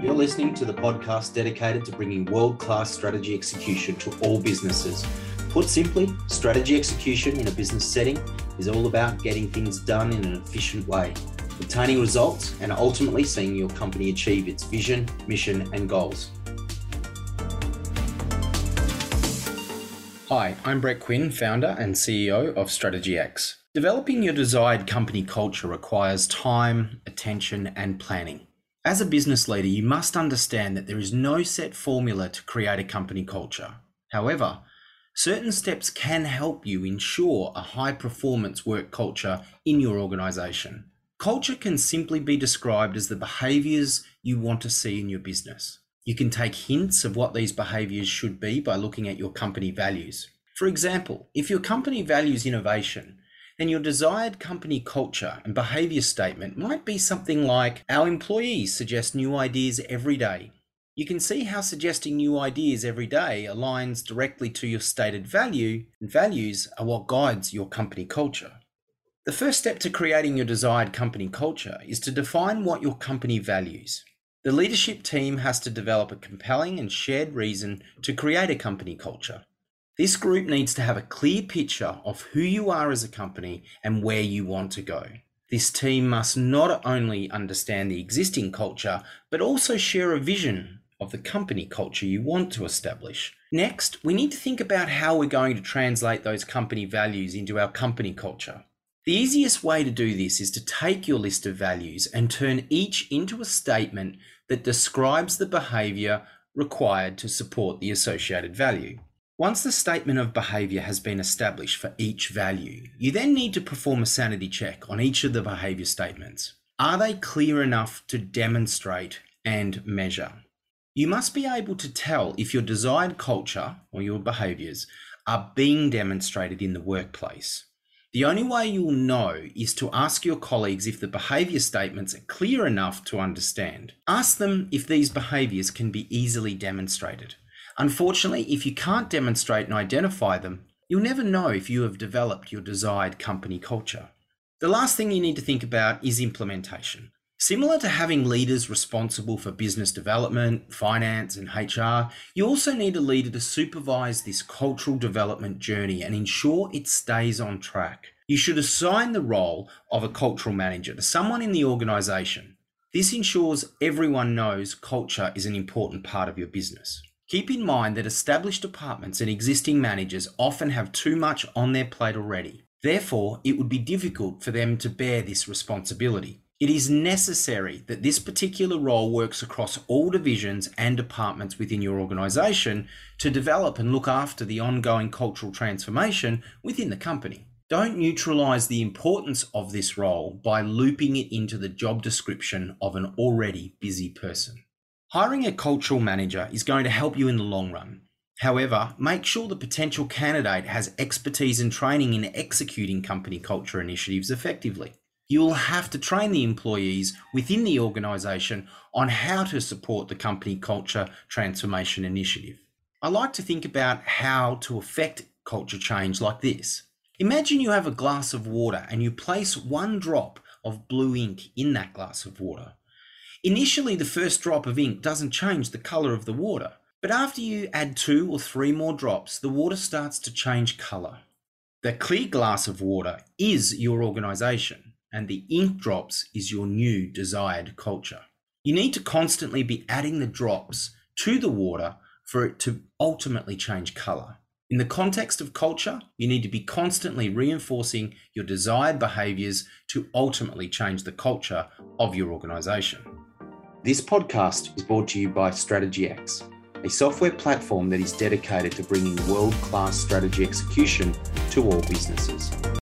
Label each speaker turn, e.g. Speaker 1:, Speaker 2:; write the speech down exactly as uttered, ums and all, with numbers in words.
Speaker 1: You're listening to the podcast dedicated to bringing world-class strategy execution to all businesses. Put simply, strategy execution in a business setting is all about getting things done in an efficient way, obtaining results, and ultimately seeing your company achieve its vision, mission, and goals. Hi, I'm Brett Quinn, founder and C E O of Strategy X. Developing your desired company culture requires time, attention, and planning. As a business leader, you must understand that there is no set formula to create a company culture. However, certain steps can help you ensure a high-performance work culture in your organization. Culture can simply be described as the behaviors you want to see in your business. You can take hints of what these behaviors should be by looking at your company values. For example, if your company values innovation, then your desired company culture and behavior statement might be something like, our employees suggest new ideas every day. You can see how suggesting new ideas every day aligns directly to your stated value, and values are what guides your company culture. The first step to creating your desired company culture is to define what your company values. The leadership team has to develop a compelling and shared reason to create a company culture. This group needs to have a clear picture of who you are as a company and where you want to go. This team must not only understand the existing culture, but also share a vision of the company culture you want to establish. Next, we need to think about how we're going to translate those company values into our company culture. The easiest way to do this is to take your list of values and turn each into a statement that describes the behavior required to support the associated value. Once the statement of behavior has been established for each value, you then need to perform a sanity check on each of the behavior statements. Are they clear enough to demonstrate and measure? You must be able to tell if your desired culture or your behaviors are being demonstrated in the workplace. The only way you'll know is to ask your colleagues if the behavior statements are clear enough to understand. Ask them if these behaviors can be easily demonstrated. Unfortunately, if you can't demonstrate and identify them, you'll never know if you have developed your desired company culture. The last thing you need to think about is implementation. Similar to having leaders responsible for business development, finance, and H R, you also need a leader to supervise this cultural development journey and ensure it stays on track. You should assign the role of a cultural manager to someone in the organization. This ensures everyone knows culture is an important part of your business. Keep in mind that established departments and existing managers often have too much on their plate already. Therefore, it would be difficult for them to bear this responsibility. It is necessary that this particular role works across all divisions and departments within your organization to develop and look after the ongoing cultural transformation within the company. Don't neutralize the importance of this role by looping it into the job description of an already busy person. Hiring a cultural manager is going to help you in the long run. However, make sure the potential candidate has expertise and training in executing company culture initiatives effectively. You will have to train the employees within the organization on how to support the company culture transformation initiative. I like to think about how to affect culture change like this. Imagine you have a glass of water and you place one drop of blue ink in that glass of water. Initially, the first drop of ink doesn't change the color of the water, but after you add two or three more drops, the water starts to change color. The clear glass of water is your organization, and the ink drops is your new desired culture. You need to constantly be adding the drops to the water for it to ultimately change color. In the context of culture, you need to be constantly reinforcing your desired behaviors to ultimately change the culture of your organization. This podcast is brought to you by Strategy X, a software platform that is dedicated to bringing world-class strategy execution to all businesses.